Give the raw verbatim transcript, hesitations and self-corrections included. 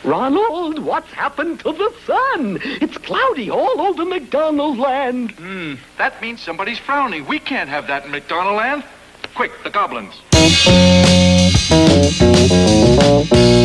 Ronald, what's happened to the sun? It's cloudy all over McDonald Land. Hmm, that means somebody's frowning. We can't have that in McDonald Land. Quick, the goblins.